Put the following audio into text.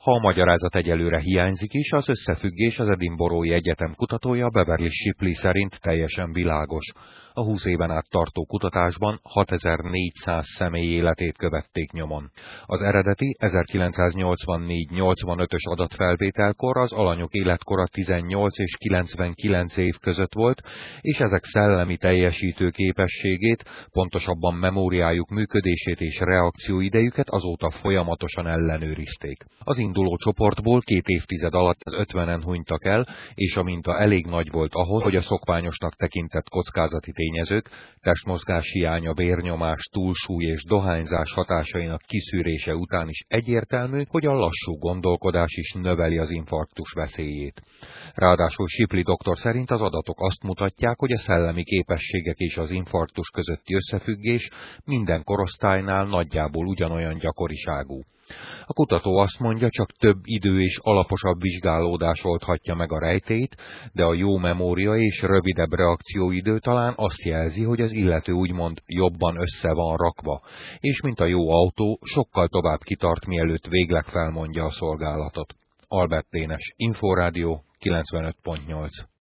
Ha a magyarázat egyelőre hiányzik is, az összefüggés az Edinburghi Egyetem kutatója Beverly Shipley szerint teljesen világos. A 20 éven át tartó kutatásban 6400 személy életét követték nyomon. Az eredeti 1984-85-ös adatfelvételkor az alanyok életkora 18 és 99 év között volt, és ezek szellemi teljesítő képességét, pontosabban memóriájuk működését és reakcióidejüket azóta folyamatosan ellenőrizték. Az induló csoportból 2 évtized alatt 50-en hunytak el, és a minta elég nagy volt ahhoz, hogy a szokványosnak tekintett kockázati tényezők, testmozgás hiánya, vérnyomás, túlsúly és dohányzás hatásainak kiszűrése után is egyértelmű, hogy a lassú gondolkodás is növeli az infarktus veszélyét. Ráadásul Shipley doktor szerint az adatok azt mutatják, hogy a szellemi képességek és az infarktus közötti összefüggés minden korosztálynál nagyjából ugyanolyan gyakoriságú. A kutató azt mondja, csak több idő és alaposabb vizsgálódás oldhatja meg a rejtélyt, de a jó memória és rövidebb reakcióidő talán azt jelzi, hogy az illető úgymond jobban össze van rakva, és mint a jó autó, sokkal tovább kitart, mielőtt végleg felmondja a szolgálatot. Albert Dénes, Inforádió 95.8